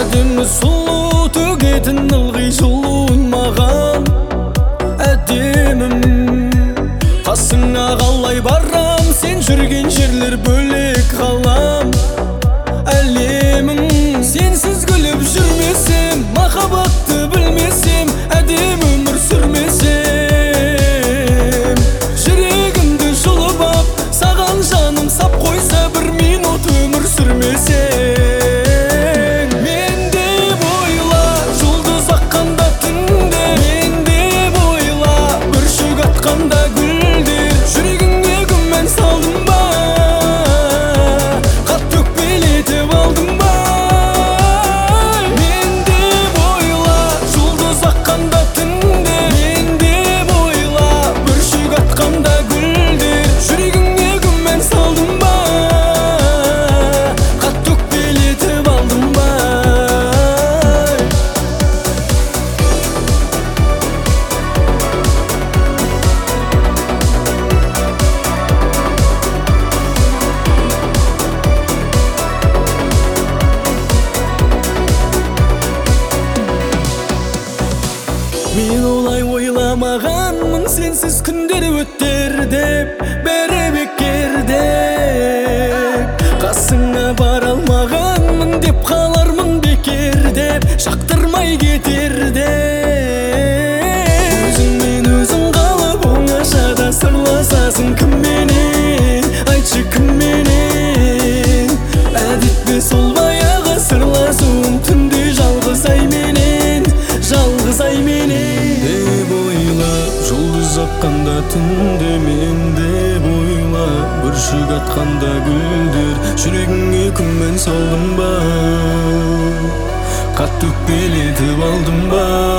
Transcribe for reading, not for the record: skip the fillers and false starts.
әдемі сұлу төгетін ылғи жылуын маған. Әдемім қасыңа қалай барам, сен жүрген жерлер бөлек ғалам. Әлемің сенсіз күліп жүрмесем, махаббатты білмесем, әдем өмір сүрмесем. Жүрегімді жұлып ап, саған жаным сап қойса, бір минут өмір сүрмесем. Мен деп ойла, жұлдыз аққанда түнде, мен деп ойла, бүршік атқанда гүлдер. Жүрегіңе күмән салдым ба, қат төкпелетіп алдым ба? Мен деп ойла, жұлдыз аққанда түнде, мен деп ойла, бүршік атқанда гүлдер. Жүрегіңе күмән салдым ба, қат төкпелетіп алдым ба? Мен олай ойламағанмын, сенсіз күндер өтер деп, бәрі бекер деп. Қасыңа бара алмағанмын деп, қалармын бекер деп, шақтырмай кетер деп. Өзіңмен өзің қалып, оңашада сырласасың кімменен, айтшы кімменен? Әдет пе сол баяғы сырласуым, түнде жалғыз айменен, жалғыз айменен. Деп ойла, жұлдыз аққанда түнде, мен деп ойла, бүршік атқанда гүлдер. Жүрегіңе күмән салдым ба, қат төкпелетіп алдым ба?